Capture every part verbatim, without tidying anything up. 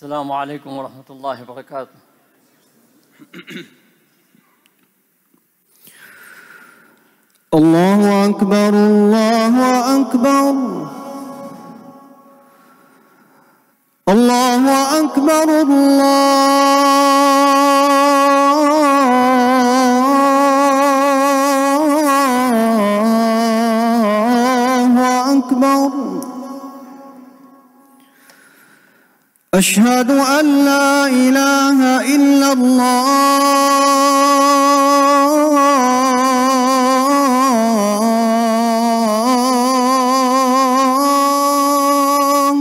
السلام عليكم ورحمة الله وبركاته. الله أكبر الله أكبر الله أكبر الله أكبر. أشهد أن لا إله إلا الله.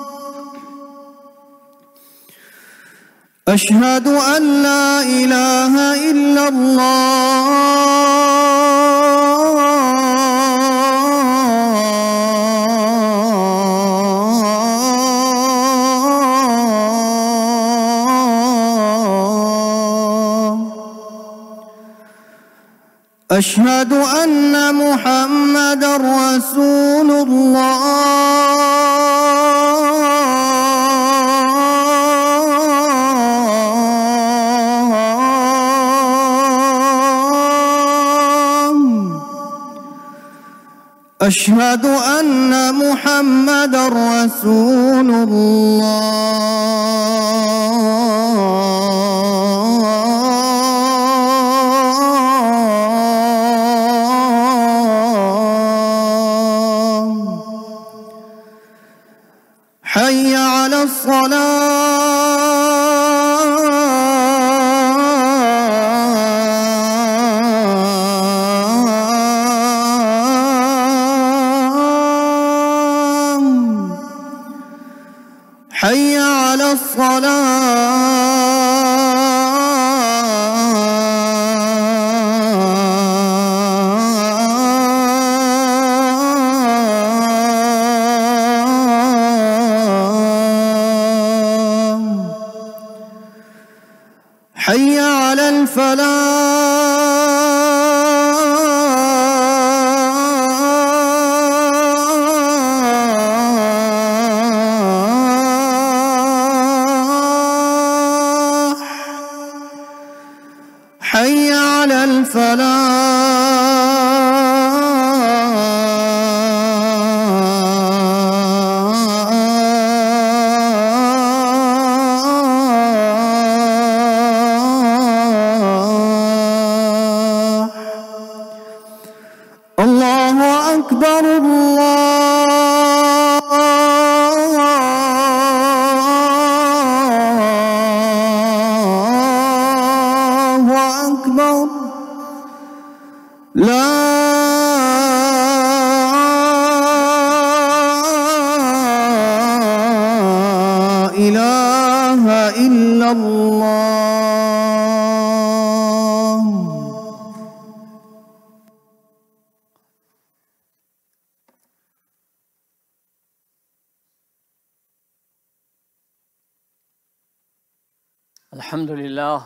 أشهد أن لا إله إلا الله. أشهد أن محمدًا رسول الله. أشهد أن محمدًا رسول الله. حي على الصلاة. حي على الصلاة. حي على الفلاح. حي على الفلاح. الله أكبر الله أكبر. لا إله إلا الله. الحمد لله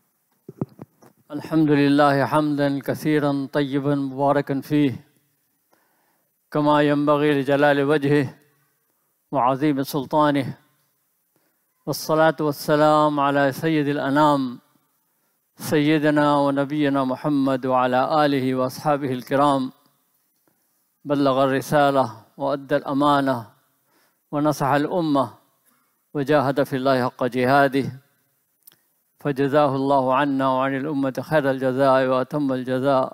الحمد لله حمدا كثيرا طيبا مباركا فيه كما ينبغي لجلال وجهه وعظيم سلطانه، والصلاة والسلام على سيد الأنام سيدنا ونبينا محمد وعلى آله وأصحابه الكرام. بلغ الرسالة وأدى الأمانة ونصح الأمة وجاهد في الله حق جهاده، فجزاه الله عنا وعن الأمة خير الجزاء وأتم الجزاء.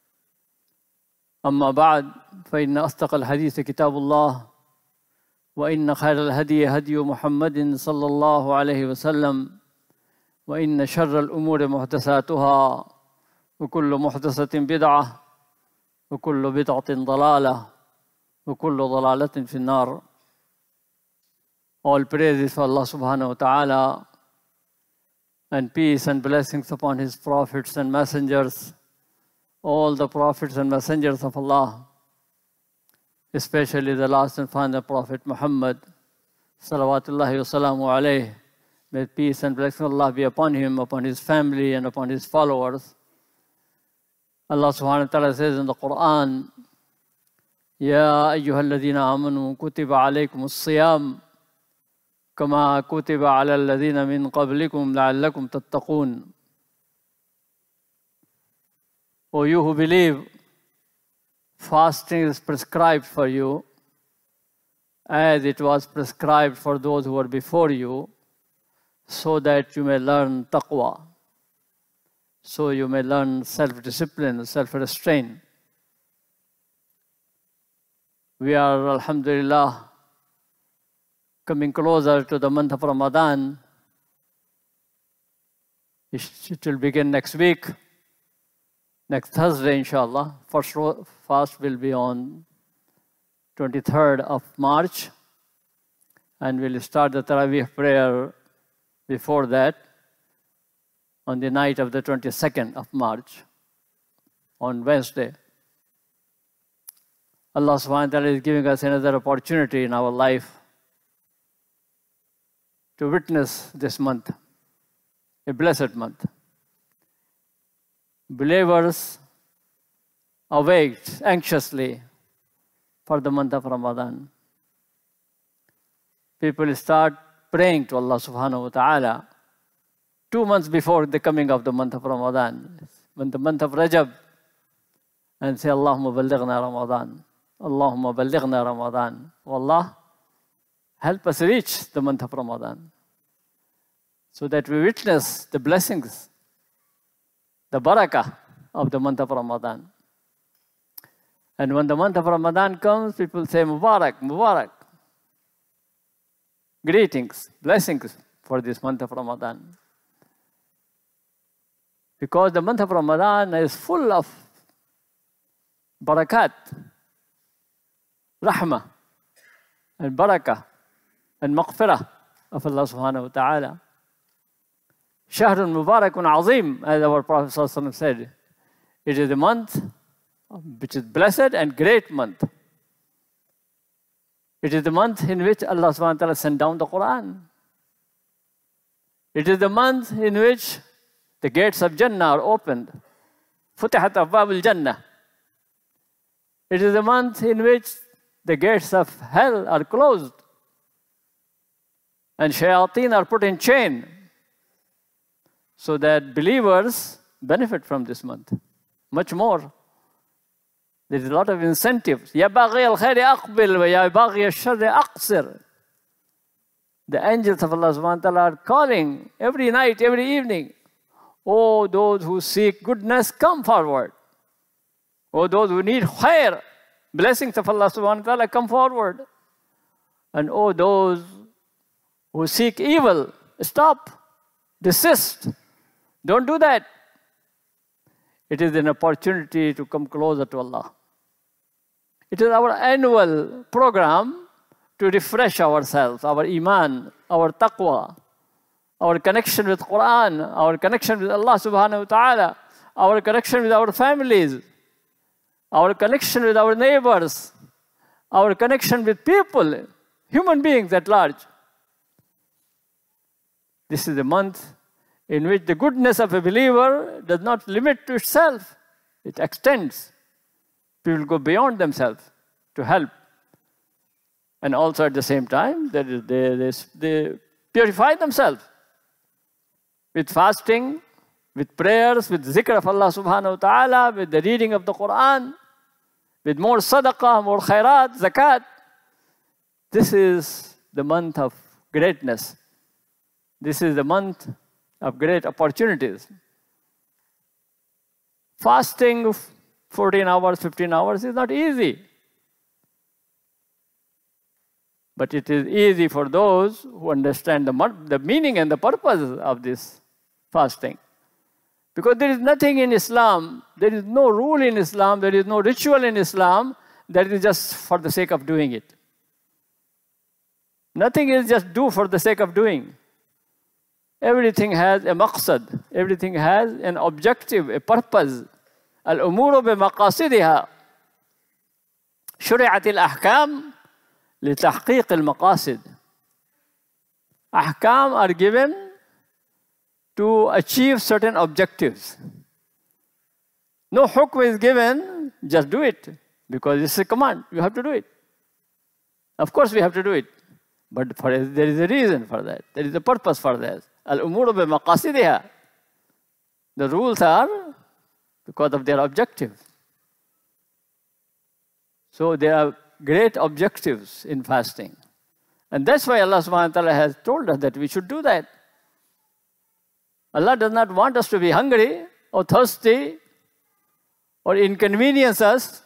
أما بعد، فإن أصدق الحديث كتاب الله، وإن خير الهدي هدي محمد صلى الله عليه وسلم، وإن شر الأمور محدثاتها، وكل محدثة بدعة، وكل بدعة ضلالة، وكل ضلالة في النار. All praises for Allah subhanahu wa ta'ala, and peace and blessings upon His prophets and messengers, all the prophets and messengers of Allah, especially the last and final Prophet Muhammad, salawatullahi wa salamu alayhi. May peace and blessings of Allah be upon him, upon his family, and upon his followers. Allah subhanahu wa ta'ala says in the Quran, Ya ayyuhalladhina amanu kutiba alaykum as-siyam كما كتب على الذين من قبلكم لعلكم تتقون. O you who believe, fasting is prescribed for you as it was prescribed for those who were before you, so that you may learn taqwa, so you may learn self-discipline, self-restraint. We are, alhamdulillah, coming closer to the month of Ramadan. It will begin next week, next Thursday, inshallah. First fast will be on twenty-third of March, and we'll start the Taraweeh prayer before that on the night of the twenty-second of March, on Wednesday. Allah subhanahu wa ta'ala is giving us another opportunity in our life to witness this month, a blessed month. Believers await anxiously for the month of Ramadan. People start praying to Allah subhanahu wa ta'ala two months before the coming of the month of Ramadan, when the month of Rajab, and say, Allahumma ballighna Ramadan, Allahumma ballighna Ramadan. Oh Allah, help us reach the month of Ramadan so that we witness the blessings, the barakah of the month of Ramadan. And when the month of Ramadan comes, people say, Mubarak, Mubarak. Greetings, blessings for this month of Ramadan. Because the month of Ramadan is full of barakat, rahmah, and barakah, and maghfirah of Allah subhanahu wa ta'ala. Shahrun Mubarakun Azim, as our Prophet sallallahu alaihi wasallam said. It is a month which is blessed and great month. It is the month in which Allah subhanahu wa ta'ala sent down the Quran. It is the month in which the gates of Jannah are opened. Futihat Abwabul Jannah. It is the month in which the gates of hell are closed and shayateen are put in chain, so that believers benefit from this month much more. There is a lot of incentives. Ya baghi al-khayri aqbil wa ya baghi al-sharri aqsir. The angels of Allah subhanahu wa ta'ala are calling every night, every evening. Oh, those who seek goodness, come forward. Oh, those who need khair, blessings of Allah subhanahu wa ta'ala, come forward. And oh, those who seek evil, stop, desist. Don't do that. It is an opportunity to come closer to Allah. It is our annual program to refresh ourselves, our iman, our taqwa, our connection with Quran, our connection with Allah subhanahu wa ta'ala, our connection with our families, our connection with our neighbors, our connection with people, human beings at large. This is a month in which the goodness of a believer does not limit to itself. It extends. People go beyond themselves to help. And also at the same time, they, they, they, they purify themselves with fasting, with prayers, with zikr of Allah subhanahu wa ta'ala, with the reading of the Quran, with more sadaqah, more khairat, zakat. This is the month of greatness. This is the month of great opportunities. Fasting fourteen hours, fifteen hours is not easy. But it is easy for those who understand the, the meaning and the purpose of this fasting. Because there is nothing in Islam, there is no rule in Islam, there is no ritual in Islam that is just for the sake of doing it. Nothing is just do for the sake of doing. Everything has a maqsad, everything has an objective, a purpose. Al-umuru bi-maqasidiha. Shuri'at al-ahkam li-tahqiq al-maqasid. Ahkam are given to achieve certain objectives. No hukm is given, just do it, because it's a command. You have to do it. Of course we have to do it. But for, there is a reason for that. There is a purpose for that. Al-umuru bi maqasidiha. The rules are because of their objective. So there are great objectives in fasting. And that's why Allah subhanahu wa ta'ala has told us that we should do that. Allah does not want us to be hungry or thirsty or inconvenience us.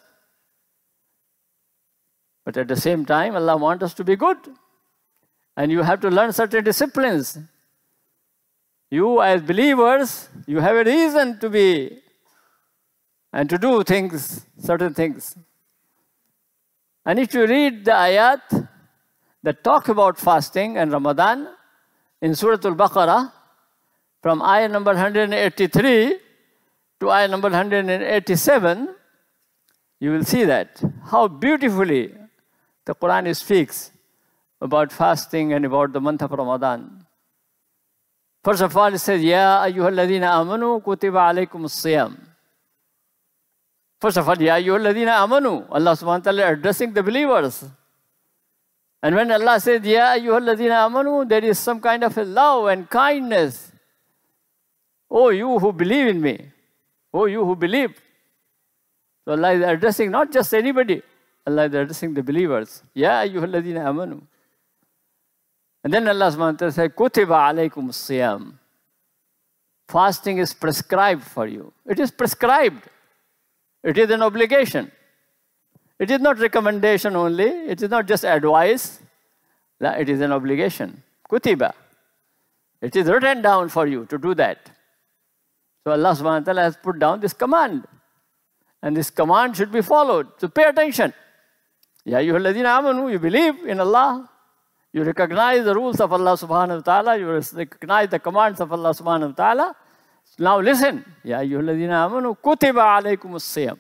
But at the same time, Allah wants us to be good. And you have to learn certain disciplines. You as believers, you have a reason to be and to do things, certain things. And if you read the ayat that talk about fasting and Ramadan in Surah Al-Baqarah, from ayah number one hundred eighty-three to ayah number one hundred eighty-seven, you will see that, how beautifully the Quran speaks about fasting and about the month of Ramadan. First of all, it says, Ya ayyuhalladhina amanu kutiba alaykum as-siyam. First of all, Ya ayyuhalladhina amanu. Allah subhanahu wa ta'ala addressing the believers. And when Allah says, Ya ayyuhalladhina amanu, there is some kind of a love and kindness. Oh, you who believe in me. Oh, you who believe. So Allah is addressing not just anybody. Allah is addressing the believers. Ya ayyuhalladhina amanu. And then Allah subhanahu wa ta'ala says, Kutiba alaykum as-siyam. Fasting is prescribed for you. It is prescribed. It is an obligation. It is not recommendation only. It is not just advice. It is an obligation. Kutiba. It is written down for you to do that. So Allah subhanahu wa ta'ala has put down this command. And this command should be followed. So pay attention. Ya ayyuhalladhina amanu, you believe in Allah. You recognize the rules of Allah subhanahu wa ta'ala. You recognize the commands of Allah subhanahu wa ta'ala. Now listen. Ya ayyuhalladhina amanu kutiba alaykum as-siyam.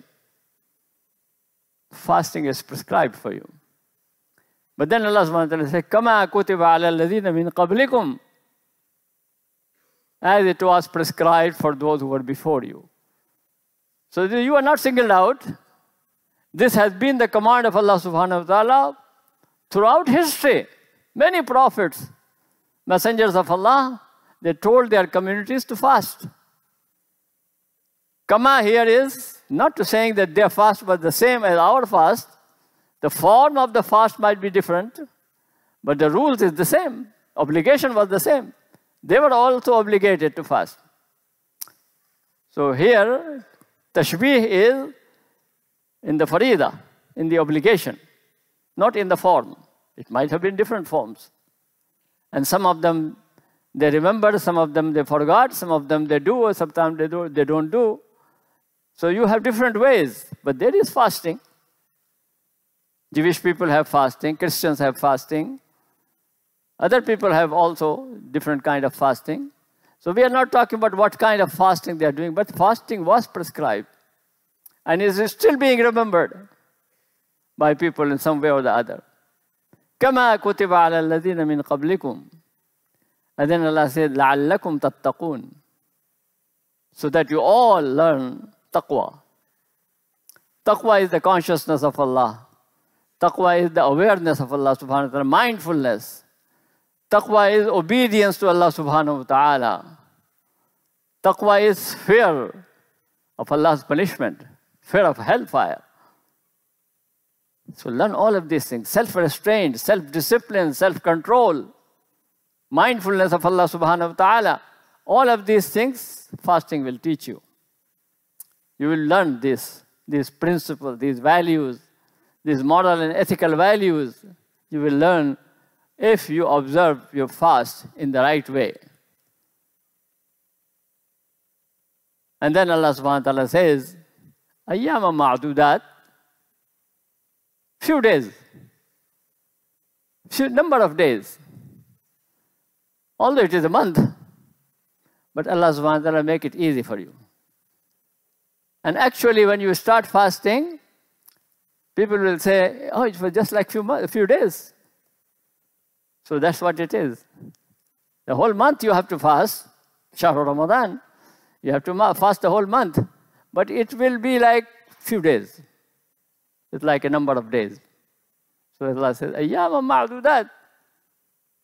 Fasting is prescribed for you. But then Allah subhanahu wa ta'ala says, Kama kutiba ala alladhina min qablikum. As it was prescribed for those who were before you. So you are not singled out. This has been the command of Allah subhanahu wa ta'ala throughout history. Many prophets, messengers of Allah, they told their communities to fast. Kama here is not to saying that their fast was the same as our fast. The form of the fast might be different, but the rules is the same. Obligation was the same. They were also obligated to fast. So here, tashbih is in the farida, in the obligation, not in the form. It might have been different forms. And some of them, they remember, some of them they forgot, some of them they do, or sometimes they, do, they don't do. So you have different ways, but there is fasting. Jewish people have fasting, Christians have fasting. Other people have also different kind of fasting. So we are not talking about what kind of fasting they are doing, but fasting was prescribed and is still being remembered by people in some way or the other. Kama kutiba ala alladhina min qablikum. And then Allah said, لَعَلَّكُمْ تَتَّقُونَ. So that you all learn taqwa. Taqwa is the consciousness of Allah. Taqwa is the awareness of Allah subhanahu wa ta'ala, mindfulness. Taqwa is obedience to Allah subhanahu wa ta'ala. Taqwa is fear of Allah's punishment, fear of hellfire. So learn all of these things. Self-restraint, self-discipline, self-control, mindfulness of Allah subhanahu wa ta'ala. All of these things, fasting will teach you. You will learn this, these principles, these values, these moral and ethical values. You will learn if you observe your fast in the right way. And then Allah subhanahu wa ta'ala says, Ayyama ma'dudat. Few days, few number of days. Although it is a month, but Allah subhanahu wa ta'ala make it easy for you. And actually when you start fasting, people will say, oh, it was just like few a few days. So that's what it is. The whole month you have to fast, Shahr Ramadan. You have to fast the whole month, but it will be like few days. It's like a number of days. So Allah says, Ayyama ma'dudat.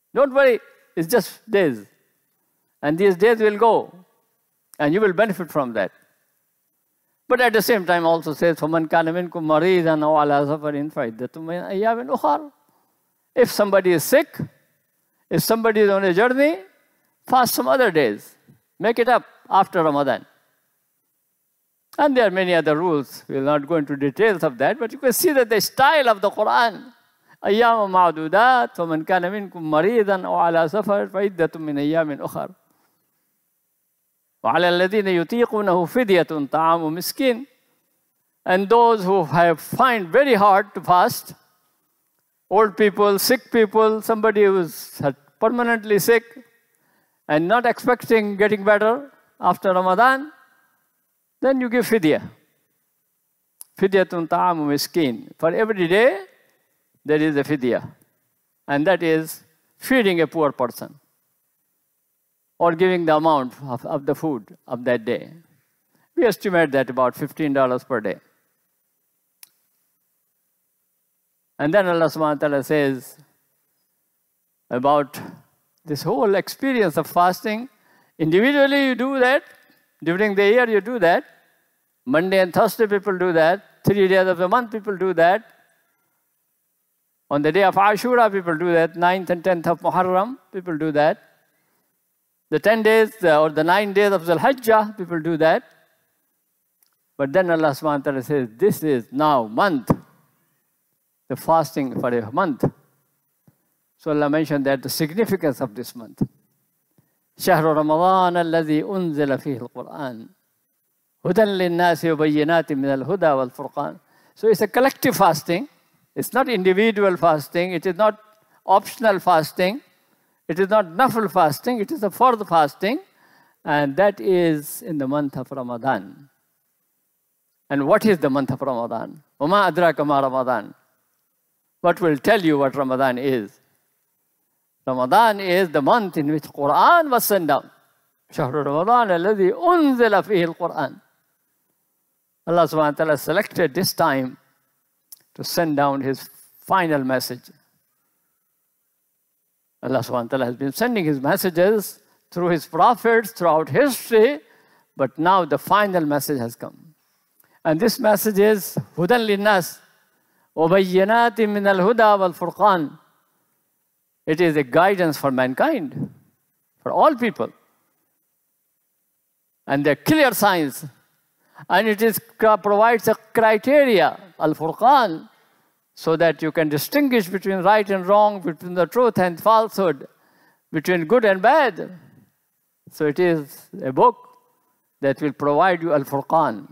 Don't worry, it's just days. And these days will go, and you will benefit from that. But at the same time also says, فَمَنْ كَانَ مِنْكُمْ مَرِيضًا أَوْ عَلَىٰ سَفَرٍ فَعِدَّةٌ مِنْ أَيَّامٍ أُخَرَ. If somebody is sick, if somebody is on a journey, fast some other days. Make it up after Ramadan. And there are many other rules. We will not go into details of that, but you can see that the style of the Quran. أَيَّامٌ مَعْدُودَاتٌ فَمَنْ كَانَ مِنْكُمْ مَرِيضًا أَوْ عَلَىٰ سَفَرٍ فَعِدَّةٌ مِنْ أَيَّامٍ أُخَرَ. وَعَلَى الَّذِينَ يُطِيقُونَهُ فِدْيَةٌ طَعَامُ مِسْكِينٍ. And those who have find very hard to fast, old people, sick people, somebody who is permanently sick and not expecting getting better after Ramadan, then you give fidya. Fidyatun ta'amu miskin. For every day, there is a fidya. And that is feeding a poor person or giving the amount of, of the food of that day. We estimate that about fifteen dollars per day. And then Allah subhanahu wa ta'ala says about this whole experience of fasting. Individually you do that. During the year you do that. Monday and Thursday people do that. Three days of the month people do that. On the day of Ashura people do that. Ninth and tenth of Muharram people do that. The ten days or the nine days of Dhul-Hijjah people do that. But then Allah subhanahu wa ta'ala says, this is now month. The fasting for a month. So Allah mentioned that the significance of this month. شهر رمضان الذي أنزل فيه القرآن هدى للناس وبينات من الهدى والفرقان. So it's a collective fasting. It's not individual fasting. It is not optional fasting. It is not nafil fasting. It is a fard fasting. And that is in the month of Ramadan. And what is the month of Ramadan? وَمَا أَدْرَاكَ مَا رَمَضَانَ. What will tell you what Ramadan is? Ramadan is the month in which Quran was sent down. شهر رمضان الذي أنزل فيه القرآن. Allah subhanahu wa ta'ala selected this time to send down His final message. Allah subhanahu wa ta'ala has been sending His messages through His prophets throughout history, but now the final message has come. And this message is هُدًى لِلنَّاسِ وَبَيِّنَاتٍ مِّنَ الْهُدَى وَالْفُرْقَانِ. It is a guidance for mankind, for all people. And there are clear signs. And it is, provides a criteria, Al-Furqan, so that you can distinguish between right and wrong, between the truth and falsehood, between good and bad. So it is a book that will provide you Al-Furqan.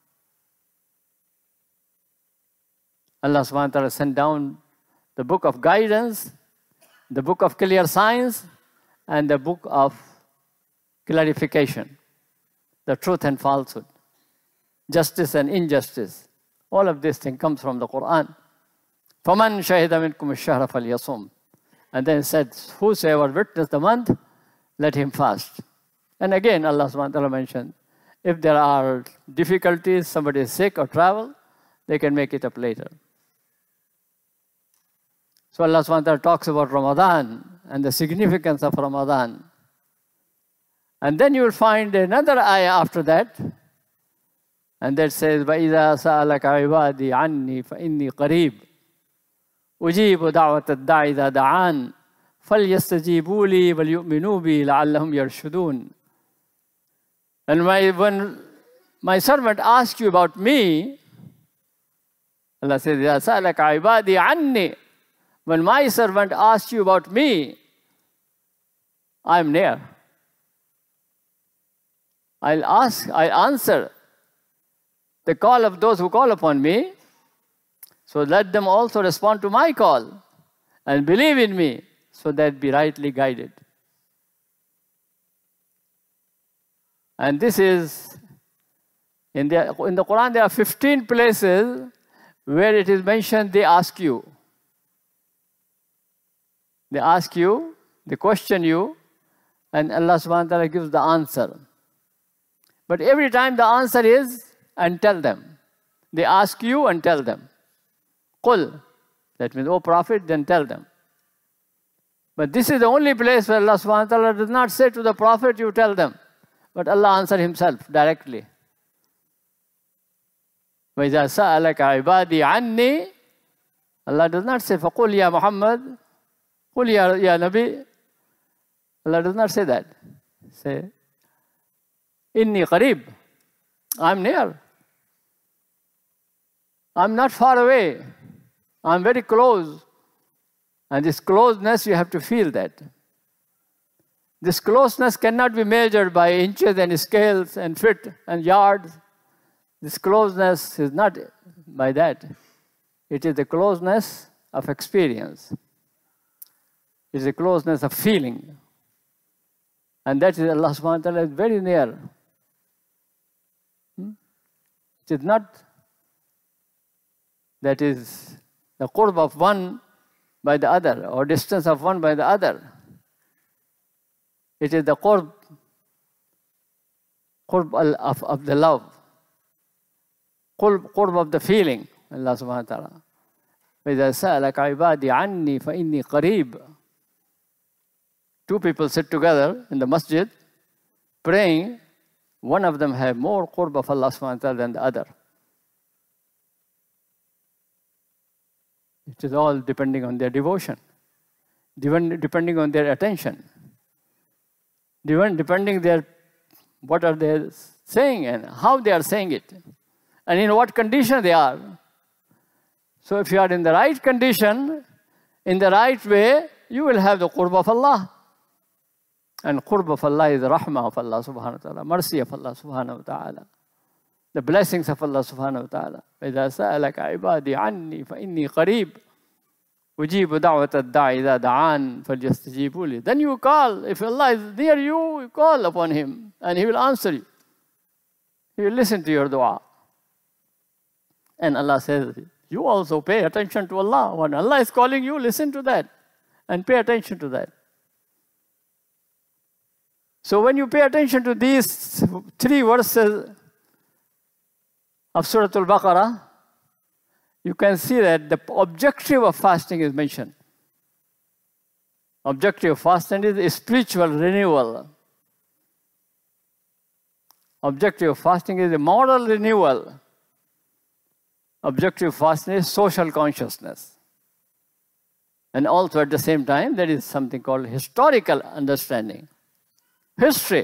Allah subhanahu wa ta'ala sent down the book of guidance, the book of clear signs, and the book of clarification, the truth and falsehood, justice and injustice. All of this thing comes from the Quran. فَمَنْ شَهِدَ مِنْكُمُ الشَّهْرَ فَلْيَصُمْ. And then it said, whosoever witnessed the month, let him fast. And again, Allah subhanahu wa ta'ala mentioned, if there are difficulties, somebody is sick or travel, they can make it up later. So Allah subhanahu wa ta'ala talks about Ramadan and the significance of Ramadan. And then you will find another ayah after that. And that says, وَإِذَا سَأَلَكَ عِبَادِي عَنِّي فَإِنِّي قَرِيبٌ أُجِيبُ دَعْوَةَ الدَّاعِ إِذَا دَعَانِ فَلْيَسْتَجِيبُوا لِي وَلْيُؤْمِنُوا بِي لَعَلَّهُمْ يَرْشُدُونَ. And my, when my servant asks you about me, Allah says, إِذَا سَأَلَكَ عِبَادِي عَنِّي. When my servant asks you about me, I am near. I'll ask, I'll answer the call of those who call upon me. So let them also respond to my call and believe in me so that be rightly guided. And this is, in the, in the Quran there are fifteen places where it is mentioned they ask you. They ask you, they question you, and Allah subhanahu wa ta'ala gives the answer. But every time the answer is, and tell them. They ask you and tell them. Qul. That means, O Prophet, then tell them. But this is the only place where Allah subhanahu wa ta'ala does not say to the Prophet, you tell them. But Allah answered himself directly. وَإِذَا سَأَلَكَ عِبَادِي عَنِّي, Allah does not say, فَقُلْ يَا مُحَمَّدْ قُلْ يَا, يا Nabi. Allah does not say that. Say, إِنِّي قَرِيب. I'm near. I'm not far away. I'm very close. And this closeness, you have to feel that. This closeness cannot be measured by inches and scales and feet and yards. This closeness is not by that. It is the closeness of experience. It is the closeness of feeling. And that is Allah subhanahu wa ta'ala is very near. Hmm? It is not that is the qurb of one by the other or distance of one by the other. It is the qurb, qurb of, of the love, qurb, qurb of the feeling. Allah subhanahu wa ta'ala. وَإِذَا سَأَلَكَ عِبَادِي عَنِّي فَإِنِّي قَرِيبٌ. Two people sit together in the masjid praying. One of them have more qurb of Allah subhanahu wa ta'ala than the other. It is all depending on their devotion, depending on their attention, depending their what are they saying and how they are saying it, and in what condition they are. So if you are in the right condition, in the right way, you will have the qurb of Allah. And qurb of Allah is the rahmah of Allah subhanahu wa ta'ala, mercy of Allah subhanahu wa ta'ala, the blessings of Allah subhanahu wa ta'ala. وَإِذَا سَأَلَكَ عِبَادِي عَنِّي فَإِنِّي قَرِيبٌ أُجِيبُ دَعْوَةَ الدَّاعِ إِذَا دَعَانِ فَلْيَسْتَجِيبُوا لِي. Then you call. If Allah is near you, you call upon Him and He will answer you. He will listen to your dua. And Allah says, you also pay attention to Allah. When Allah is calling you, listen to that and pay attention to that. So when you pay attention to these three verses of Surah Al-Baqarah, you can see that the objective of fasting is mentioned. Objective of fasting is spiritual renewal. Objective of fasting is a moral renewal. Objective of fasting is social consciousness. And also at the same time, there is something called historical understanding. History.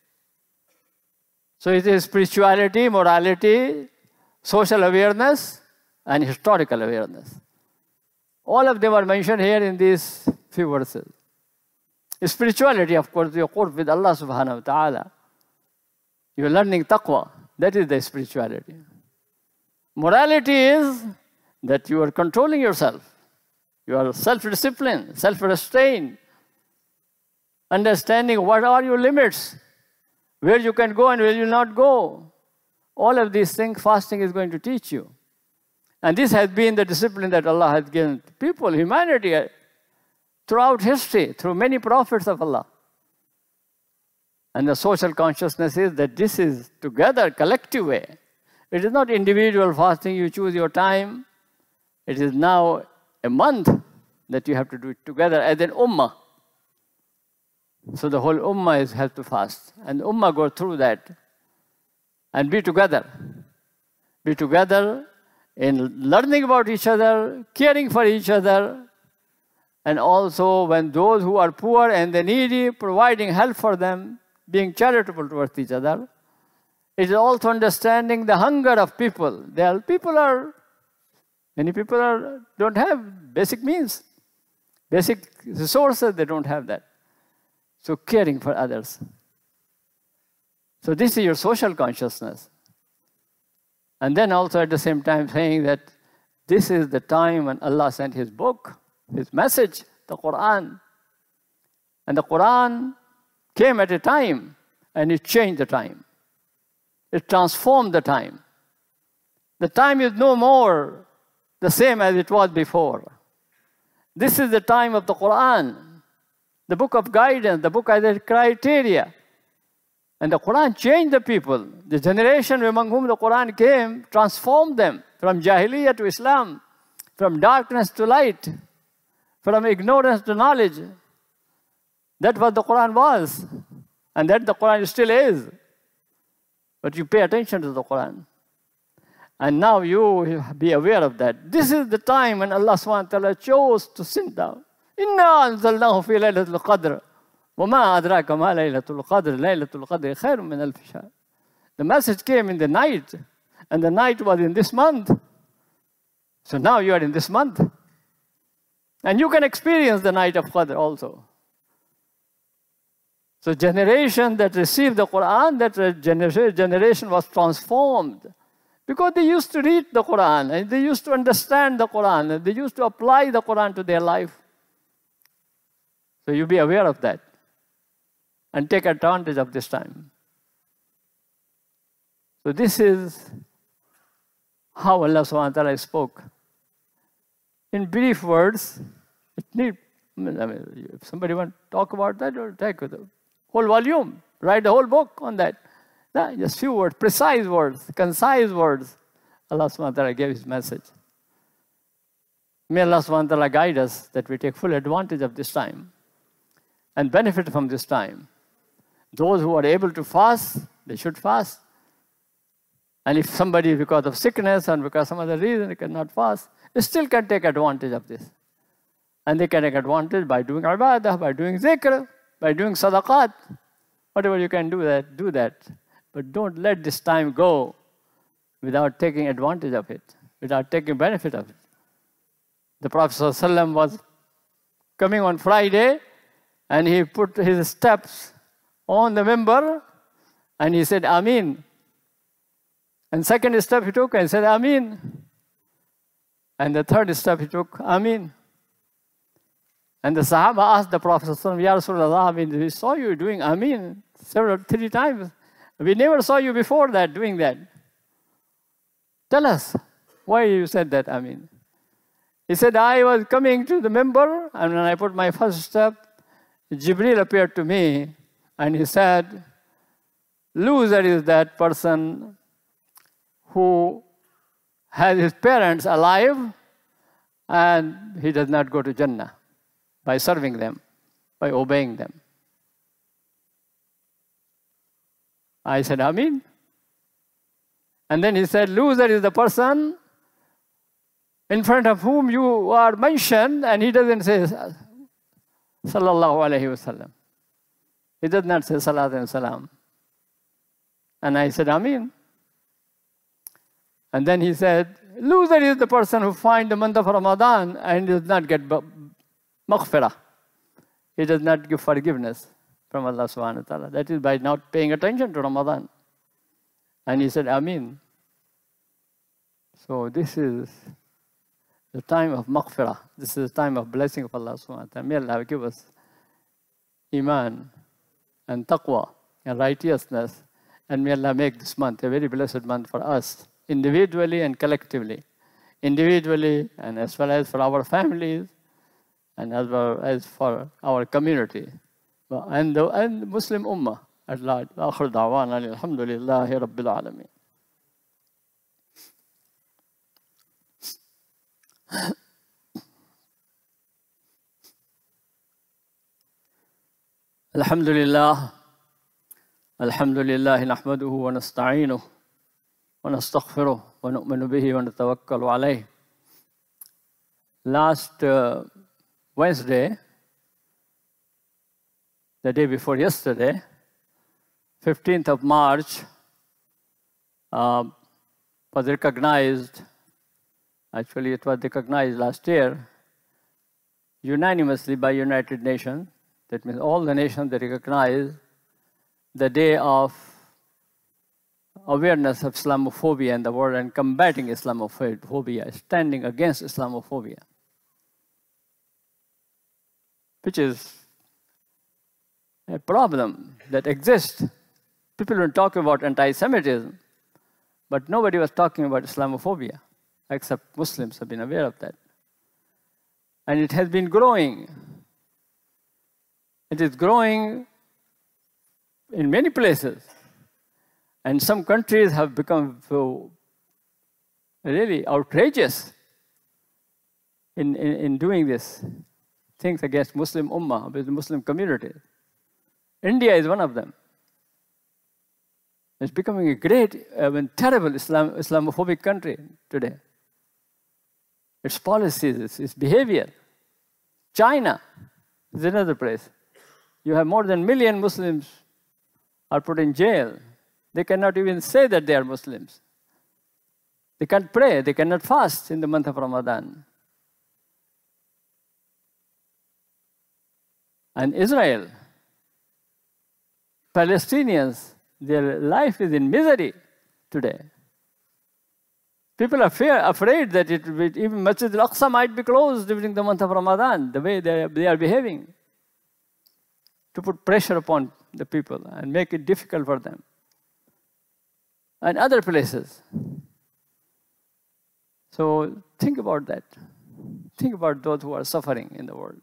So it is spirituality, morality, social awareness, and historical awareness. All of them are mentioned here in these few verses. Spirituality, of course, your qurb with Allah subhanahu wa ta'ala. You are learning taqwa. That is the spirituality. Morality is that you are controlling yourself. You are self-disciplined, self-restrained, understanding what are your limits, where you can go and where you will not go. All of these things fasting is going to teach you. And this has been the discipline that Allah has given people, humanity, throughout history, through many prophets of Allah. And the social consciousness is that this is together, collective way. It is not individual fasting, you choose your time. It is now a month that you have to do it together as an ummah. So the whole ummah is have to fast. And the ummah go through that and be together. Be together in learning about each other, caring for each other, and also when those who are poor and the needy, providing help for them, being charitable towards each other. It is also understanding the hunger of people. There are, people are, many people are, don't have basic means, basic resources, they don't have that. So caring for others. So this is your social consciousness. And then also at the same time saying that this is the time when Allah sent His book, His message, the Quran. And the Quran came at a time and it changed the time. It transformed the time. The time is no more the same as it was before. This is the time of the Quran, the book of guidance, the book as a criteria. And the Quran changed the people. The generation among whom the Quran came transformed them from Jahiliyyah to Islam, from darkness to light, from ignorance to knowledge. That's what the Quran was. And that the Quran still is. But you pay attention to the Quran. And now you be aware of that. This is the time when Allah subhanahu wa ta'ala chose to send down. Inna anzalnahu fi laylatul qadr. Wa ma adraka ma laylatul qadr. Laylatul qadr khairun min alf shahr. The message came in the night. And the night was in this month. So now you are in this month. And you can experience the night of Qadr also. So generation that received the Quran, that generation was transformed. Because they used to read the Quran, and they used to understand the Quran, and they used to apply the Quran to their life. So you be aware of that. And take advantage of this time. So this is how Allah subhanahu wa ta'ala spoke. In brief words, it need, I mean, if somebody wants to talk about that, or take the whole volume, write the whole book on that. Yeah, just few words, precise words, concise words. Allah subhanahu wa ta'ala gave His message. May Allah subhanahu wa ta'ala guide us that we take full advantage of this time and benefit from this time. Those who are able to fast, they should fast. And if somebody, because of sickness and because of some other reason, cannot fast, they still can take advantage of this. And they can take advantage by doing ibadah, by doing zikr, by doing sadaqat. Whatever you can do that, do that. But don't let this time go without taking advantage of it, without taking benefit of it. The Prophet ﷺ was coming on Friday, and he put his steps on the minbar, and he said, Ameen. And second step he took and said, Ameen. And the third step he took, Ameen. And the Sahaba asked the Prophet ﷺ, Ya Rasulullah, I mean, we saw you doing Ameen several, three times. We never saw you before that, doing that. Tell us, why you said that, Ameen? He said, I was coming to the minbar, and when I put my first step, Jibreel appeared to me, and he said, loser is that person who has his parents alive, and he does not go to Jannah by serving them, by obeying them. I said, Ameen. And then he said, loser is the person in front of whom you are mentioned, and he doesn't say, Sallallahu Alaihi Wasallam. He does not say Salat and Salam. And I said, Ameen. And then he said, loser is the person who finds the month of Ramadan and does not get maghfirah. He does not give forgiveness from Allah subhanahu wa ta'ala. That is by not paying attention to Ramadan. And he said, Ameen. So this is the time of maghfirah. This is the time of blessing of Allah subhanahu wa ta'ala. May Allah give us iman and taqwa and righteousness. And may Allah make this month a very blessed month for us, individually and collectively. Individually and as well as for our families and as well as for our community. And the and Muslim Ummah at large. آخر دعوانا الحمد لله رب العالمين. الحمد لله الحمد لله نحمده ونستعينه ونستغفره ونؤمن به ونتوكل عليه. Last uh, Wednesday, the day before yesterday, fifteenth of March, uh, was recognized, actually it was recognized last year, unanimously by United Nations. That means all the nations, they recognize the day of awareness of Islamophobia in the world and combating Islamophobia, standing against Islamophobia, which is a problem that exists. People were talking about anti-Semitism, but nobody was talking about Islamophobia, except Muslims have been aware of that. And it has been growing. It is growing in many places. And some countries have become so really outrageous in, in, in doing this. things against Muslim Ummah, with the Muslim community. India is one of them. It's becoming a great, I mean, terrible Islam, Islamophobic country today. Its policies, its, its behavior. China is another place. You have more than a million Muslims are put in jail. They cannot even say that they are Muslims. They can't pray, they cannot fast in the month of Ramadan. And Israel, Palestinians, their life is in misery today. People are fear, afraid that it, even Masjid al-Aqsa might be closed during the month of Ramadan, the way they, they are behaving, to put pressure upon the people and make it difficult for them. And other places. So think about that. Think about those who are suffering in the world.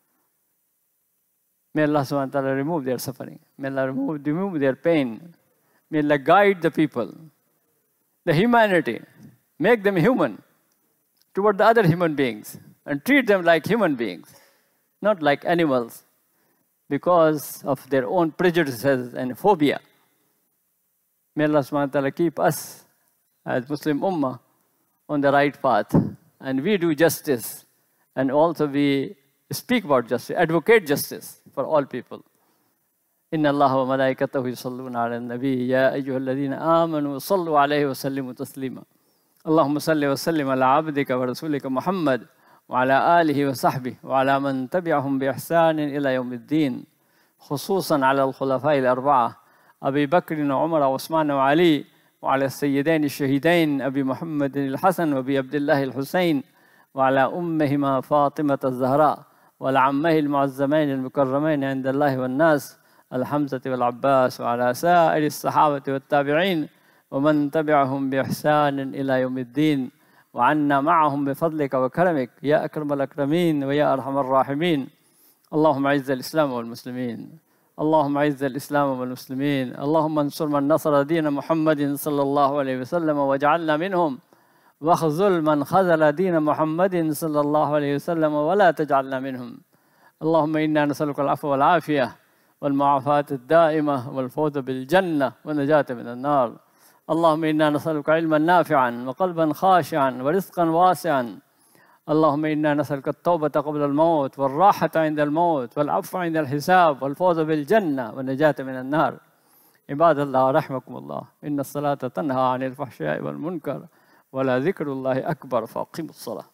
May Allah subhanahu wa ta'ala remove their suffering. May Allah remove, remove their pain. May Allah guide the people, the humanity, make them human toward the other human beings and treat them like human beings, not like animals because of their own prejudices and phobia. May Allah subhanahu wa ta'ala keep us as Muslim Ummah on the right path, and we do justice, and also we speak about justice, advocate justice for all people. Inna Allah wa malaikatahu yusalluna ala nabi ya ayyuhalladhina amanu sallu alayhi wa sallimu taslima. Allahumma salli wa sallim ala abdika wa rasulika Muhammad wa ala alihi wa sahbihi wa ala man tabi'ahum bi ihsanin ila yawmiddin, khususan ala al-khulafai al-arba'a Abi Bakr wa Umar wa Uthman wa Ali وعلى السيدين الشهيدين أبي محمد الحسن وأبي عبد الله الحسين وعلى أمهما فاطمة الزهراء وعلى عمه المعزمين المكرمين عند الله والناس الحمزة والعباس وعلى سائر الصحابة والتابعين ومن تبعهم بإحسان إلى يوم الدين وعنا معهم بفضلك وكرمك يا أكرم الأكرمين ويا أرحم الراحمين. اللهم أعز الإسلام والمسلمين. اللهم أعز الإسلام والمسلمين. اللهم انصر من نصر دين محمد صلى الله عليه وسلم واجعلنا منهم، واخذل من خذل دين محمد صلى الله عليه وسلم ولا تجعلنا منهم. اللهم إنا نسألك العفو والعافية والمعافاة الدائمة والفوز بالجنة والنجاة من النار. اللهم إنا نسألك علما نافعا وقلبا خاشعا ورزقا واسعا. اللهم إنا نسألك التوبة قبل الموت والراحة عند الموت والعفو عند الحساب والفوز بالجنة والنجاة من النار. عباد الله رحمكم الله، إن الصلاة تنهى عن الفحشاء والمنكر ولذكر الله أكبر فأقيموا الصلاة.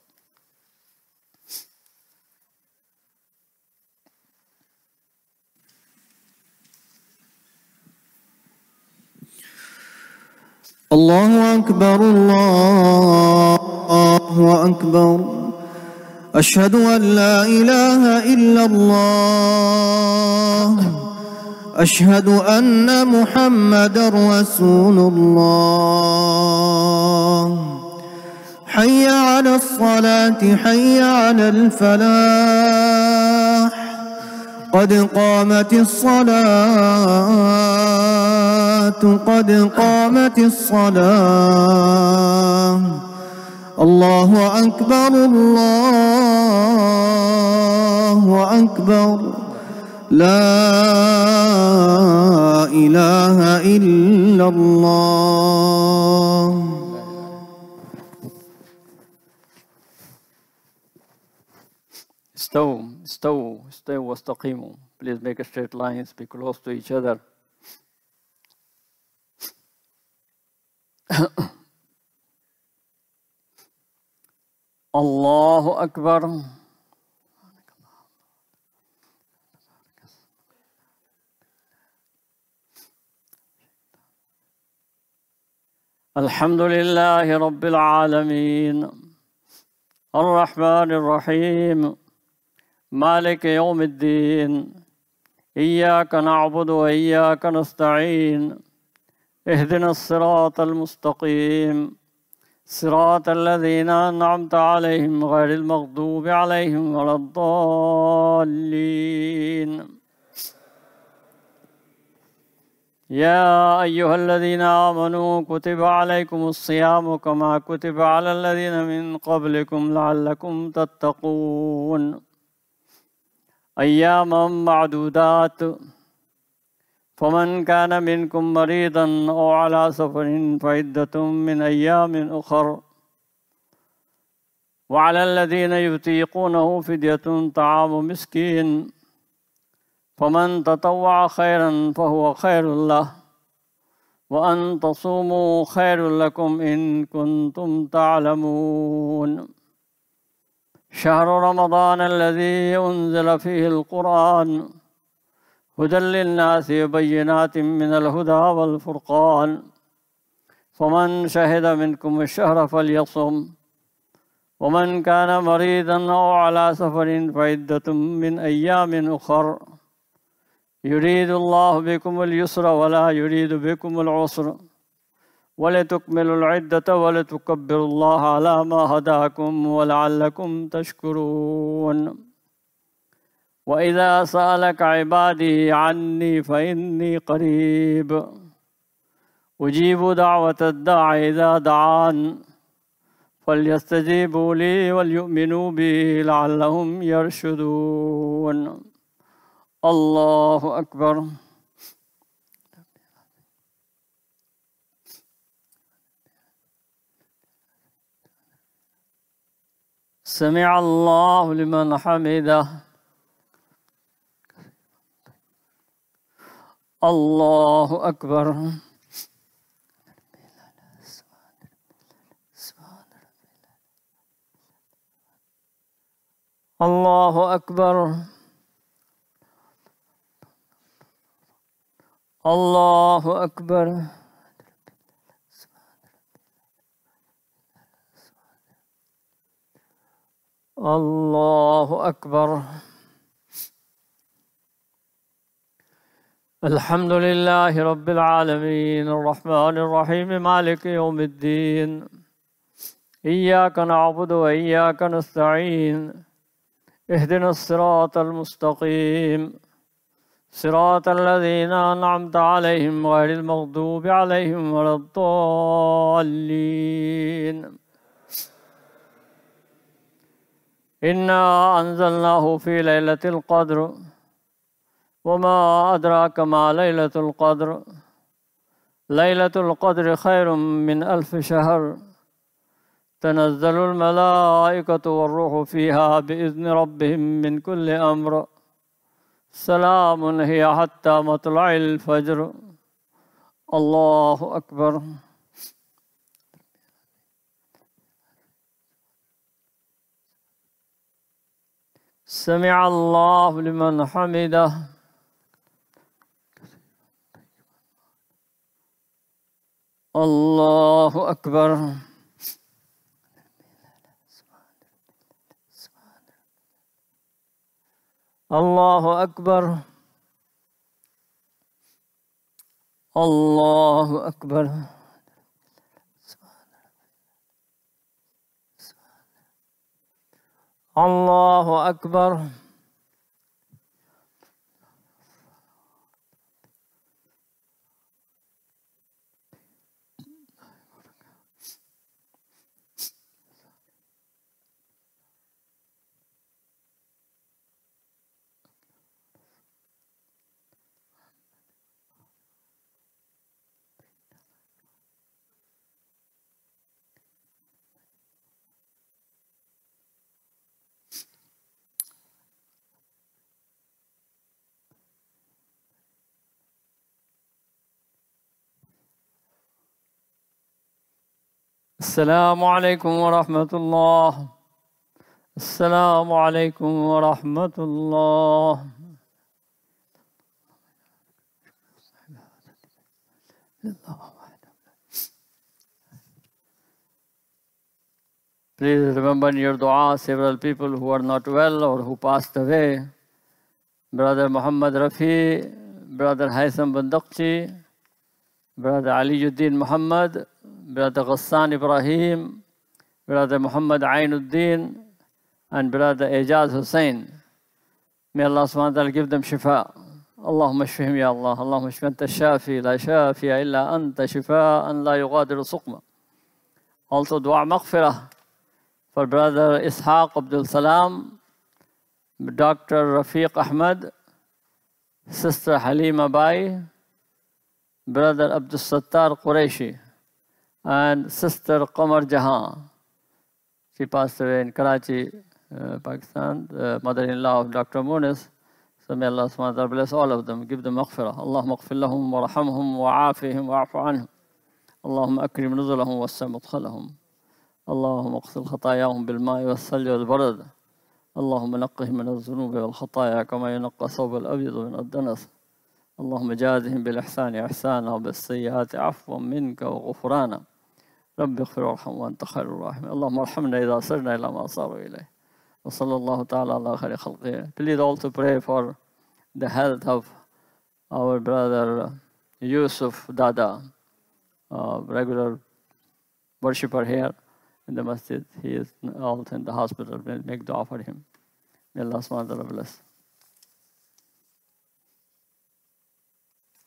الله أكبر الله أكبر. أشهد أن لا إله إلا الله. أشهد أن محمدًا رسول الله. حي على الصلاة حي على الفلاح. قد قامت الصلاة قد قامت الصلاة. الله أكبر الله أكبر. لا إله إلا الله. استووا استووا استووا واستقيموا. Please make a straight lines, be close to each other. الله أكبر. الحمد لله رب العالمين الرحمن الرحيم مالك يوم الدين إياك نعبد وإياك نستعين اهدنا الصراط المستقيم صراط الذين أنعمت عليهم غير المغضوب عليهم ولا الضالين. يا أيها الذين آمنوا كتب عليكم الصيام كما كتب على الذين من قبلكم لعلكم تتقون. أياما معدودات فمن كان منكم مريضا أو على سفر فعدة من أيام أخر وعلى الذين يطيقونه فدية طعام مسكين فمن تطوع خيرا فهو خير له وأن تصوموا خير لكم إن كنتم تعلمون شهر رمضان الذي أنزل فيه القرآن هدى للناس وبينات من الهدى والفرقان فمن شهد منكم الشهر فليصم ومن كان مريضا أو على سفر فعدة من أيام أخر يريد الله بكم اليسر ولا يريد بكم العسر ولتكملوا العدة ولتكبروا الله على ما هداكم ولعلكم تشكرون وإذا سألك عبادي عني فإني قريب أجيب دعوة الداع إذا دعان فليستجيبوا لي وليؤمنوا بي لعلهم يرشدون الله أكبر سمع الله لمن حمده الله أكبر الله أكبر الله أكبر الله أكبر الحمد لله رب العالمين الرحمن الرحيم مالك يوم الدين إياك نعبد وإياك نستعين اهدنا الصراط المستقيم صراط الذين أنعمت عليهم غير المغضوب عليهم ولا الضالين إنا أنزلناه في ليلة القدر وما أدراك ما ليلة القدر ليلة القدر خير من ألف شهر تنزل الملائكة والروح فيها بإذن ربهم من كل أمر سلام هي حتى مطلع الفجر الله أكبر سمع الله لمن حمده الله أكبر الله أكبر الله أكبر الله أكبر السلام عليكم ورحمة الله السلام عليكم ورحمة الله Please remember in your dua several people who are not well or who passed away. Brother Muhammad Rafi, Brother Haitham Bandakchi, Brother Aliuddin Muhammad, Brother Ghassan Ibrahim, Brother Muhammad Ainuddin, and Brother Ejaz Hussain. May Allah subhanahu wa ta'ala give them shifa. Allahumma shfihim ya Allah. Allahumma shfi anta shafi, la shafiya illa anta shifaan la yughadiru suqma. Also dua maghfirah for Brother Ishaq Abdul Salam, Doctor Rafiq Ahmad, Sister Halima Bai, Brother Abdul Sattar Qureshi, and Sister Qamar Jahan. She passed away in Karachi, uh, Pakistan, the mother-in-law of Doctor Munis. So may Allah subhanahu wa ta'ala bless all of them, give them maghfirah. Allahumma aghfir lahum wa rahamhum wa afihim wa afu anhum. Allahumma akrim nuzulahum wa assi' mudkhalahum. Allahumma اغسل خطاياهم بالماء والثلج والبرد. اللهم نقهم من الذنوب والخطايا كما ينقى الثوب الأبيض من الدنس. اللهم جازهم بالإحسان إحسانا وبالسيئات عفوا منك وغفرانا. رب اغفر وارحم وأنت خير الراحمين. اللهم ارحمنا إذا صرنا إلى ما صاروا إليه. وصلى الله تعالى على خير خلقه. Please also pray for the health of our brother Yusuf Dada, a regular worshipper here in the masjid. He is also in the hospital. Make dua for him. May Allah subhanahu wa ta'ala bless.